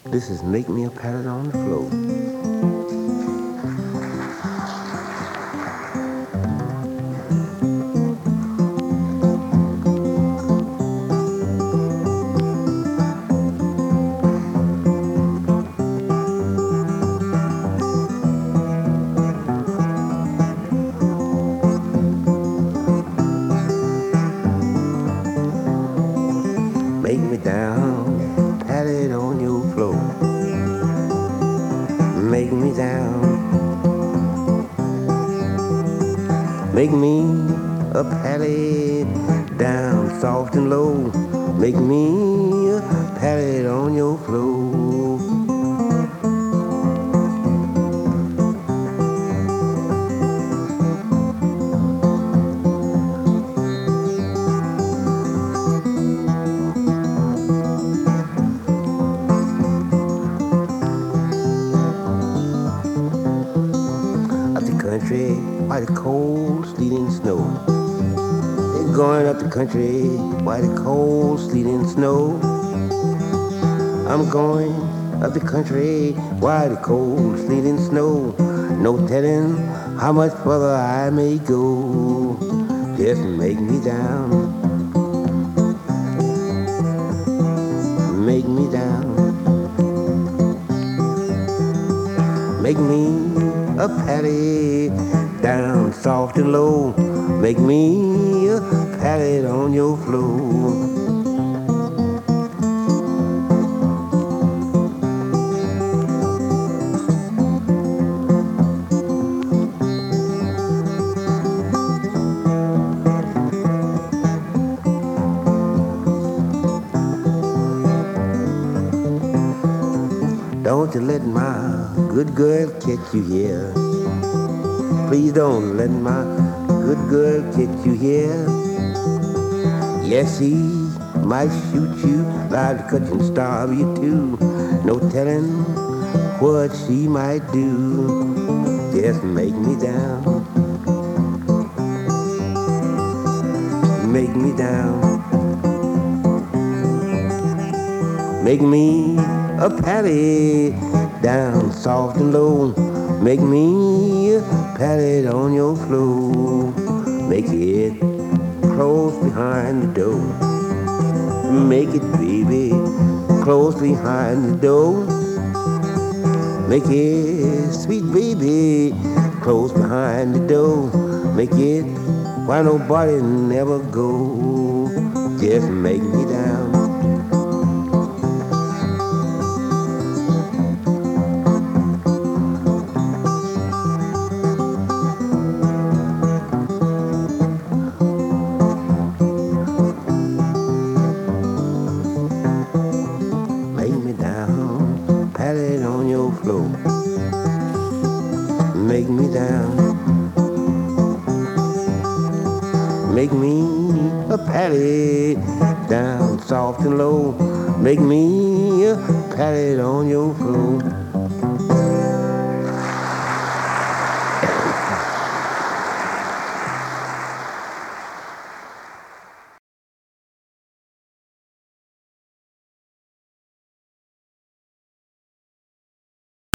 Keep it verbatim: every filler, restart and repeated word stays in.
This is Make Me a Pallet on the Floor. Make me down, pallet on your floor. Make me down, make me a pallet down, soft and low. Make me a pallet on your floor. Up the country by the cold, sleet and snow. They're going up the country by the cold, sleet and snow. I'm going up the country by the cold, sleet and snow. No telling how much further I may go. Just make me down, make me down. Make me a patty down, soft and low. Make me a pallet on your floor. Don't you let my good girl catch you here. Please don't let my good girl catch you here. Yes, she might shoot you, live to cut and starve you too. No telling what she might do. Just make me down, make me down. Make me a patty down, soft and low. Make me a pallet on your floor. Make it close behind the door. Make it, baby, close behind the door. Make it, sweet baby, close behind the door. Make it why nobody never go. Just make me down. Make me down, pallet on your floor. Make me down, make me a pallet down, soft and low. Make me a pallet on your floor.